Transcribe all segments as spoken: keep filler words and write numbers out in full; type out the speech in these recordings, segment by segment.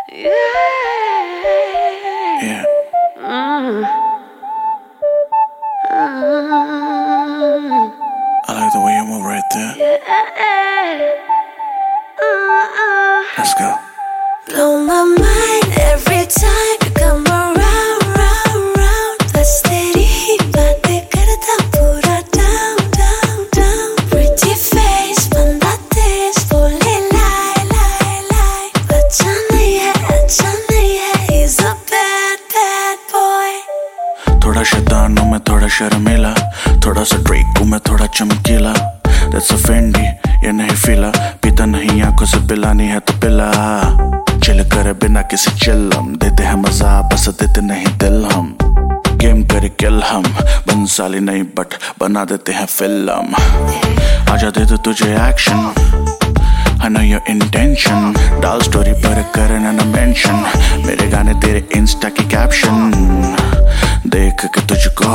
Yeah. Mm. Mm. I like the way you move right there. Yeah. Uh-uh. Let's go. Blow my mind every time you come around, round, round. बस तेरी ही बातें करता पूरा down, down, down. Pretty face, बंदा तेज, बोले lie, lie, lie. बच्चा नहीं है, अच्छा नहीं है, he's a bad, bad boy. थोड़ा शैतान हूँ मैं, थोड़ा शर्मीला, थोड़ा सा ड्रेक हूँ मैं, थोड़ा चमकीला. That's a Fendi, ये नहीं फीला, पीता नहीं आंखों से पिलानी है तो पिला. चिल करे बिना किसी चिल्लम, देते हैं मजा बस देते नहीं दिल हम. गेम करे किल हम, बंसाली नहीं बट बना देते हैं फिल्म. आजा दे दो तुझे action, I know your intention. डाल स्टोरी पर करना न मेंशन, मेरे गाने तेरे इंस्टा की कैप्शन. देख के तुझको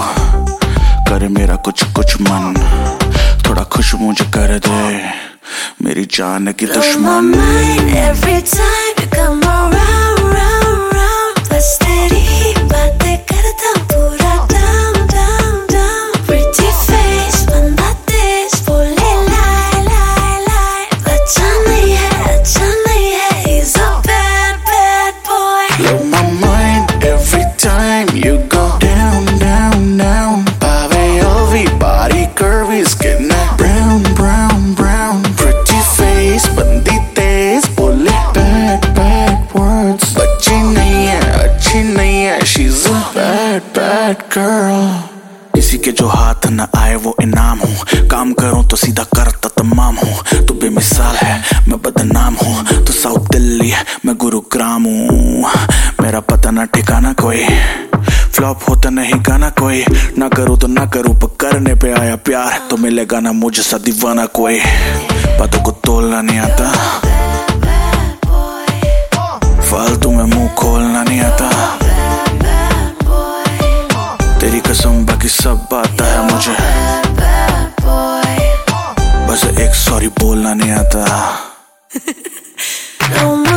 करे मेरा कुछ कुछ मन, थोड़ा खुश मुझे कर दे मेरी जान की दुश्मन. Blow my mind every time you come around, round, round. बस तेरी ही बातें करता पूरा down, down, down. Pretty face, बंदा तेज, बोले lie, lie, lie. बच्चा नहीं है, अच्छा नहीं है, he's a bad, bad boy. Blow my mind every time you go down, down, down. Pave ovi, body curvy, skin brown, brown, brown. Pretty face, बंदी तेज, बोले bad, bad words. बच्ची नहीं है, अच्छी नहीं है, she's a bad, bad girl. किसी के जो हाथ न आए वो इनाम हूँ, काम करूँ तो सीधा करता तमाम हूँ. तू बेमिसाल है, मैं बदनाम हूँ, तू साउथ दिल्ली है, मैं गुरुग्राम हूँ. मेरा पता ना ठिकाना कोई, फ्लॉप होता नहीं गाना कोई. ना करूँ तो ना करूँ पर करने पे आया प्यार, तो मिलेगा ना मुझे सा दीवाना कोई. बातों को तोलना नहीं आता, फालतू में मुंह खोलना नहीं आता. तेरी कसम बाकी सब आता है मुझे, बस एक सॉरी बोलना नहीं आता.